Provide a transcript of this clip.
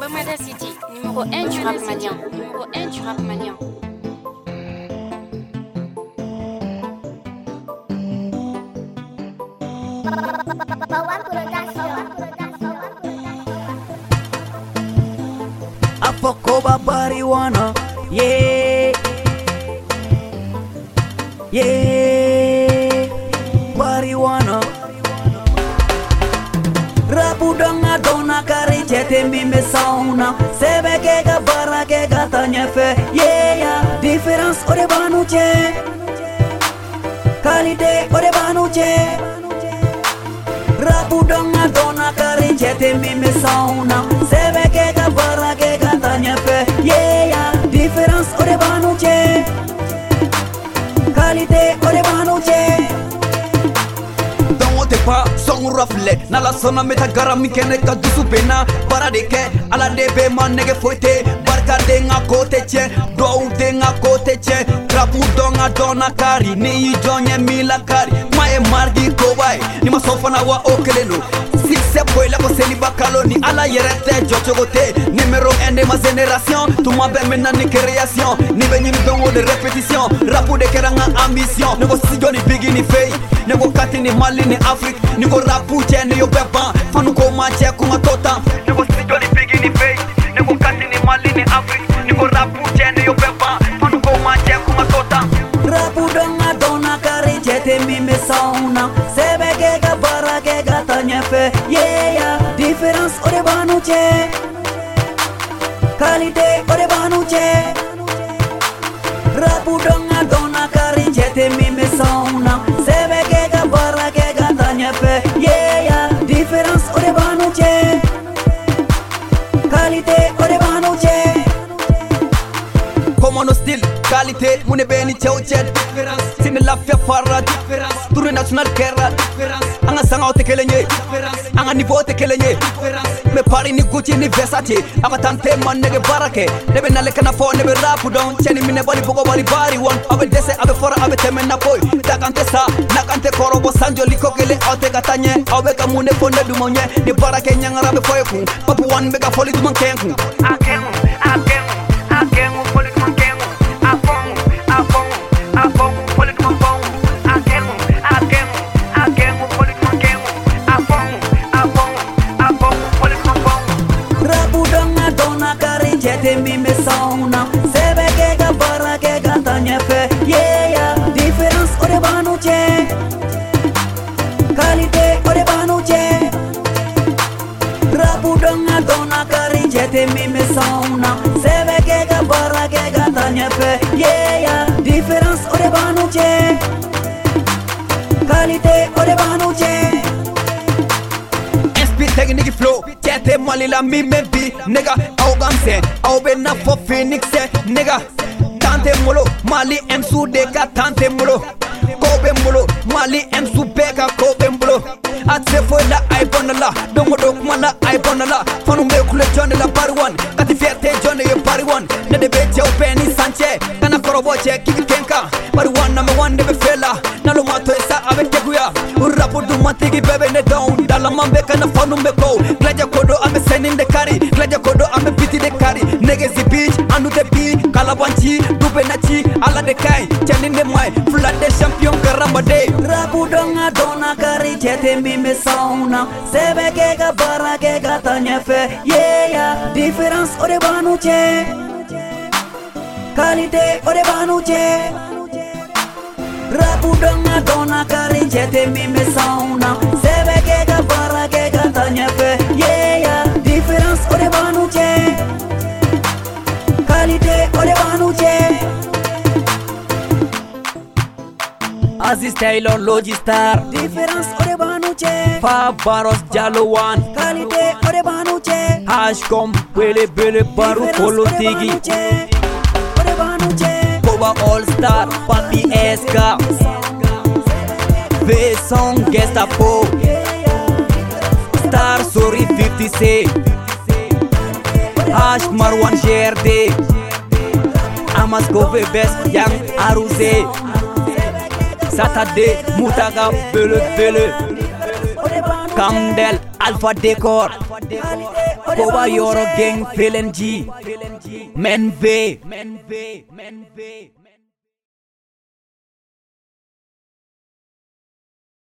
Somada City, numéro 1 du rap malien. Numéro 1 du rap malien. Apokoba bariwana, yeah, yeah, bariwana. Rapu danga dona kari chete mime sauna, sebe kega bara kega tanya fe, yeah. Difference ore banu che, qualité ore banu che. Rapu danga dona kari chete mime sauna, sebe kega bara kega tanya fe, yeah. Difference ore banu che, qualité ore banu che. Pas son reflet na la sona meta garam kene ka dusu bena para de ke ala de be man nege foite barka de nga kote che do de nga kote che rapu donga dona kari ni jonye mila kari mae margi ko bai ni masofa na wa okeleno se boy la ko seli bakalo ni ala yerete jochogote numéro 1 de ma génération tu m'appelles maintenant ni création ni benyi dongo de répétition rapu de keranga ambition nego sigoni bigini fei nego katini mali ni Afrique nego rapu chene yo beba fanu ko mache kuma tota nego sigoni bigini fei nego katini mali ni Afrique nego rapu chene yo beba fanu ko mache kuma tota rapu donga dona kari chete mime sauna sebe kega bara kega tanya fe, yeah. Difference ore banu che, qualité ore banu che. Rapu donga dona kari chete mime sauna sebe kega bara kega tanya fe, yeah. Difference ore banu che, qualité ore banu che. Como no style, qualité, mune beni chauchet difference. Sine lafia farra difference. Tourne national kera difference. Anga sanga ote kelenye difference. Anga niveau te kelenye difference. Me pari ni Gucci ni Versace. Anga tante man nege barake. Nebe nale kana fo nebe rapu don. Cheni mine bali bogo bali bari one. Abe dese abe fora abe teme na boy. Takante sa, nakante koro bo sanjo liko kele ote katanye. Abe kamune fonde dumonye. Ni barake nyangara be foyeku. Papu one mega foli duman kenku. Akengu, akengu, akengu foli duman kenku. Chete mime sauna sebe kega bara kega tanya fe, yeah. Difference ore banu che, qualité ore banu che. Rapu donga dona kari chete mime sauna sebe kega bara kega tanya fe, yeah. Difference ore banu che, qualité ore banu che. Technique flow, chete malila mi mempi, nigga, au gamse, au bena for Phoenix, nigga. Tante molo, mali em su deka tante molo. Kobe molo, mali em su beka kobe molo. Atse foi la iPhone la, domo dok mala iPhone la. Fanu me kule Johnny la pariwan, kati fierte Johnny ye pariwan. Nede beche au Penny Sanche, kana koroboche kiki kenka. Pariwan number one nebe fela, nalo mato esa abe teguya. Urapu du matigi bebe ne down, dala mambe kana fanu me go. Glaja kodo ame sending de kari, glaja kodo ame piti de kari. Nege zi beach, anu de pi, kalabanchi, dube nachi, ala de kai. Chenin de mai, flat de champion karamba de. Rapu donga dona kari chete mime sauna sebe kega bara kega tanya fe, yeah. Difference ore banu che, qualité ore banu che. Rapu donga dona kari chete mime sauna sebe kega bara kega tanya fe, yeah. Difference ore banu che, qualité ore banu che. Aziz Taylor Logistar, Difference ore banu che, Fa Baros Jalowan, qualité ore banu che. Hashcom Bele Bele Baru Polo Tigi, ore banu che. Koba All Star, Papi Eska, V-Song Gestapo, Star Sorry 50C, Hash Marwan GRD, Amas Kove Best Young Aruse, Saturday Mutaga Bele Bele, Kamdel Alpha Decor. Koba Yoro gang feeling G Men V